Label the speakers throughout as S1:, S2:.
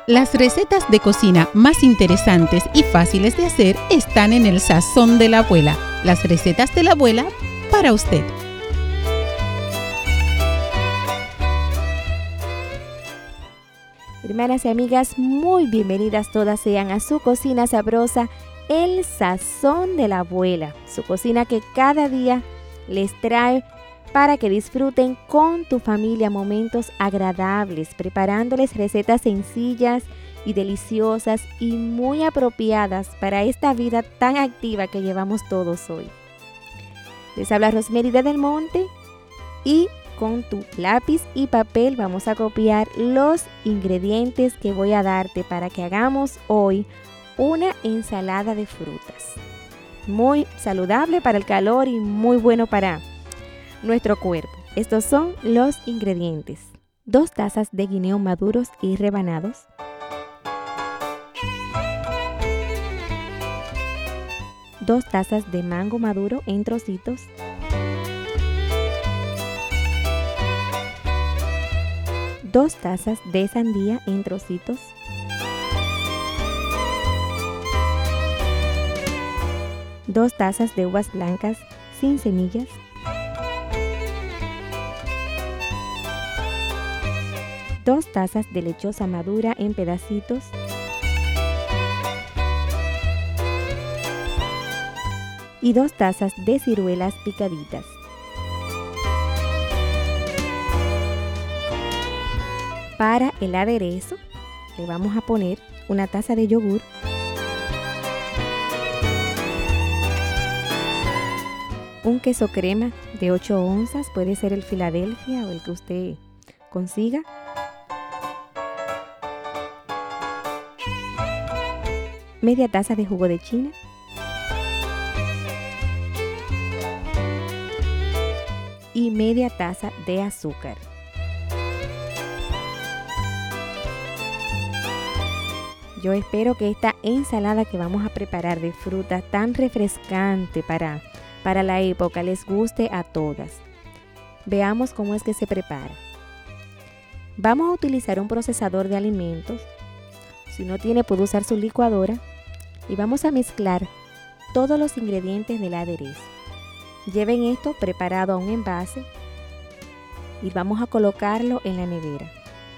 S1: Las recetas de cocina más interesantes y fáciles de hacer están en el sazón de la abuela. Las recetas de la abuela para usted.
S2: Hermanas y amigas, muy bienvenidas todas sean a su cocina sabrosa, el sazón de la abuela. Su cocina que cada día les trae para que disfruten con tu familia momentos agradables, preparándoles recetas sencillas y deliciosas y muy apropiadas para esta vida tan activa que llevamos todos hoy. Les habla Rosemary de Del Monte y con tu lápiz y papel vamos a copiar los ingredientes que voy a darte para que hagamos hoy una ensalada de frutas. Muy saludable para el calor y muy bueno para nuestro cuerpo. Estos son los ingredientes: 2 tazas de guineo maduros y rebanados, 2 tazas de mango maduro en trocitos, 2 tazas de sandía en trocitos, 2 tazas de uvas blancas sin semillas, 2 tazas de lechosa madura en pedacitos, 2 tazas de ciruelas picaditas. Para el aderezo le vamos a poner 1 taza de yogur, 1 queso crema de 8 onzas, puede ser el Philadelphia o el que usted consiga, media taza de jugo de china, y media taza de azúcar. Yo espero que esta ensalada que vamos a preparar de fruta tan refrescante para la época les guste a todas. Veamos cómo es que se prepara. Vamos a utilizar un procesador de alimentos. Si no tiene, puede usar su licuadora. Y vamos a mezclar todos los ingredientes del aderezo. Lleven esto preparado a un envase y vamos a colocarlo en la nevera.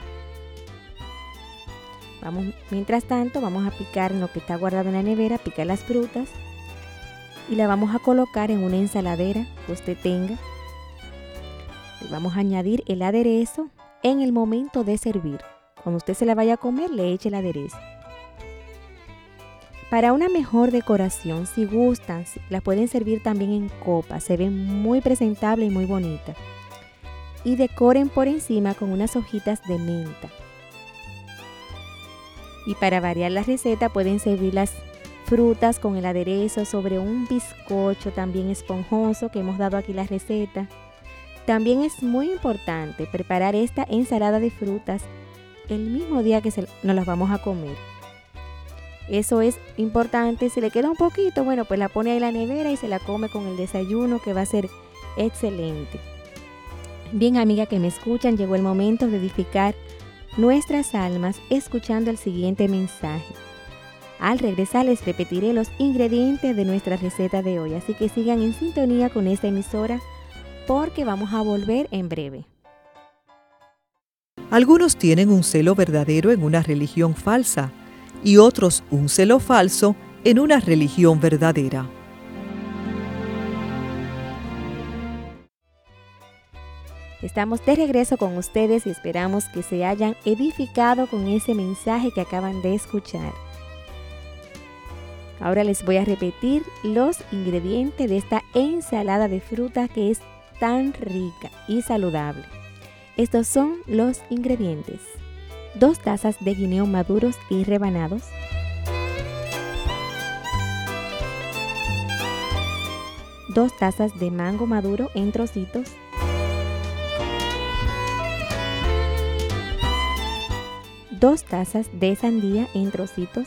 S2: Mientras tanto, vamos a picar en lo que está guardado en la nevera, picar las frutas y la vamos a colocar en una ensaladera que usted tenga. Y vamos a añadir el aderezo en el momento de servir. Cuando usted se la vaya a comer, le eche el aderezo. Para una mejor decoración, si gustan, la pueden servir también en copa. Se ven muy presentable y muy bonita. Y decoren por encima con unas hojitas de menta. Y para variar la receta, pueden servir las frutas con el aderezo sobre un bizcocho también esponjoso que hemos dado aquí la receta. También es muy importante preparar esta ensalada de frutas el mismo día que nos las vamos a comer. Eso es importante. Si le queda un poquito, bueno, pues la pone ahí en la nevera y se la come con el desayuno, que va a ser excelente. Bien, amiga que me escuchan, llegó el momento de edificar nuestras almas escuchando el siguiente mensaje. Al regresar les repetiré los ingredientes de nuestra receta de hoy, así que sigan en sintonía con esta emisora porque vamos a volver en breve.
S3: Algunos tienen un celo verdadero en una religión falsa y otros un celo falso en una religión verdadera.
S2: Estamos de regreso con ustedes y esperamos que se hayan edificado con ese mensaje que acaban de escuchar. Ahora les voy a repetir los ingredientes de esta ensalada de fruta que es tan rica y saludable. Estos son los ingredientes: 2 tazas de guineo maduros y rebanados, 2 tazas de mango maduro en trocitos, 2 tazas de sandía en trocitos,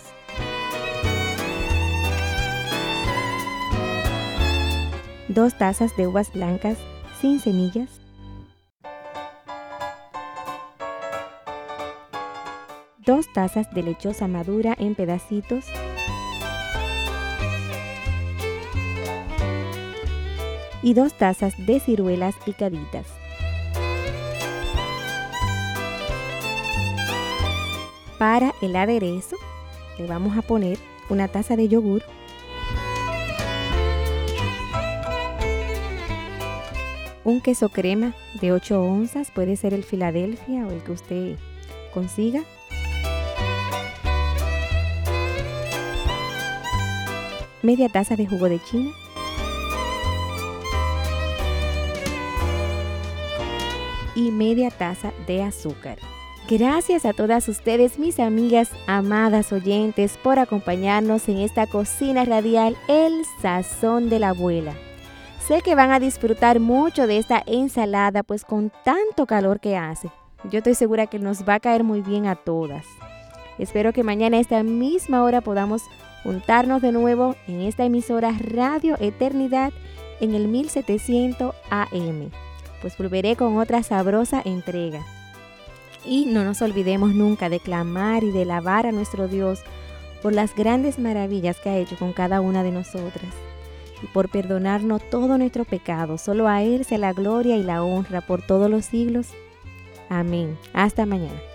S2: 2 tazas de uvas blancas sin semillas, 2 tazas de lechosa madura en pedacitos, y 2 tazas de ciruelas picaditas. Para el aderezo le vamos a poner 1 taza de yogur, un queso crema de 8 onzas, puede ser el Philadelphia o el que usted consiga, media taza de jugo de china, y media taza de azúcar. Gracias a todas ustedes, mis amigas amadas oyentes, por acompañarnos en esta cocina radial El Sazón de la Abuela. Sé que van a disfrutar mucho de esta ensalada, pues con tanto calor que hace, yo estoy segura que nos va a caer muy bien a todas. Espero que mañana a esta misma hora podamos juntarnos de nuevo en esta emisora Radio Eternidad en el 1700 AM. Pues volveré con otra sabrosa entrega. Y no nos olvidemos nunca de clamar y de alabar a nuestro Dios por las grandes maravillas que ha hecho con cada una de nosotras y por perdonarnos todo nuestro pecado. Solo a Él sea la gloria y la honra por todos los siglos. Amén. Hasta mañana.